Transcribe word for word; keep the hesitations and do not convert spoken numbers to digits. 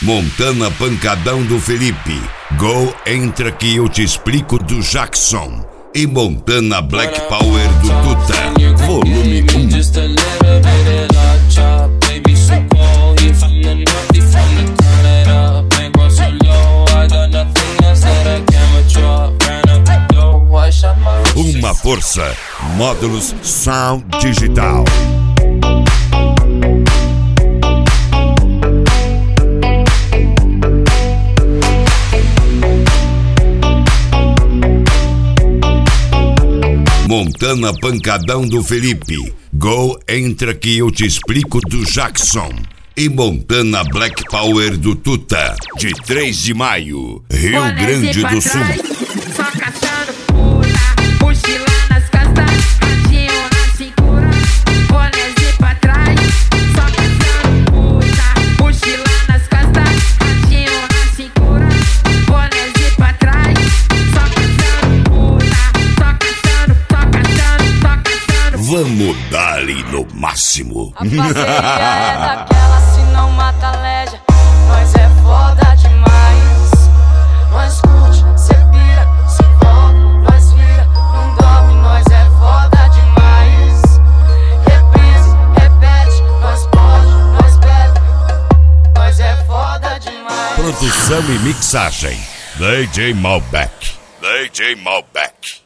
Montana Pancadão do Felipe. Go, entra que eu te explico do Jackson. E Montana Black Power do Tuta. Volume um. Uma força. Módulos Sound Digital. Montana Pancadão do Felipe. Go, entra que eu te explico do Jackson. E Montana Black Power do Tuta. De três de maio, Rio Grande do Sul. Só caçando puta, mochila nas costas, radinho na cintura, bonézinho pra trás. Só caçando puta, mochila nas costas, radinho na cintura, bonézinho pra trás. Só caçando puta, só caçando, só caçando, só caçando. Vamos dar-lhe no máximo. A parceria é daquela, se não mata leja. Nós é foda demais. Nós curte, cê pira, se envolve, nós vira, não dorme, nós é foda demais. Reprise, repete, nós pode, nós bebe, nós é foda demais. Produção e mixagem, D J Malbec. D J Malbec.